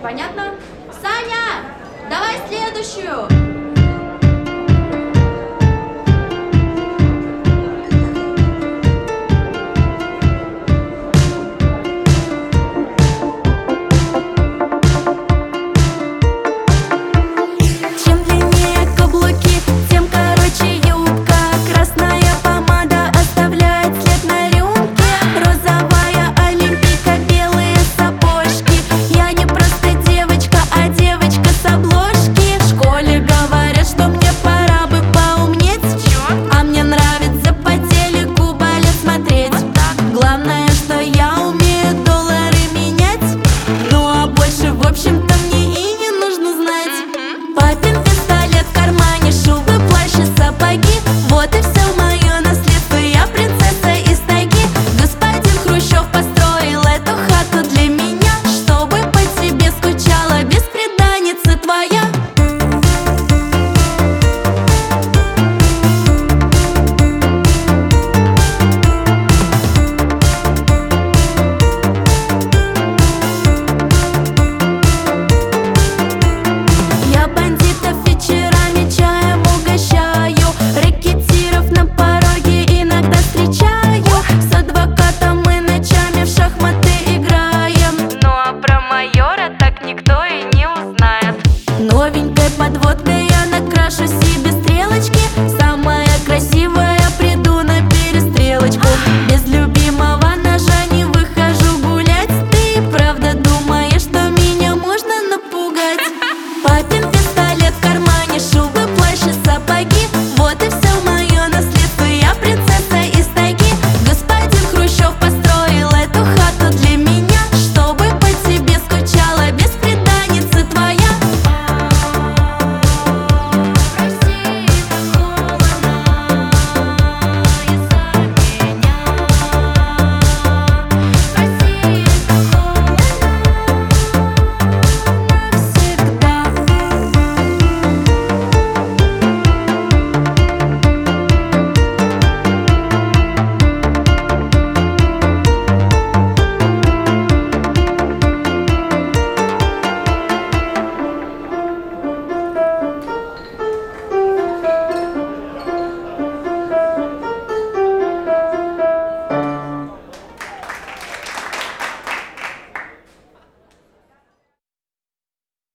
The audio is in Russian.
Понятно? Саня, давай следующую. Чем длиннее каблуки, тем короче юбка. Красная помада оставляет след на рюмке. Розовая олимпийка, белые сапожки. Я не просто девочка, а девочка с обложки. В школе говорят, что мне пора бы поумнеть. А мне нравится по телеку балет смотреть. Главное, что я умею доллары менять. Ну а больше, в общем-то,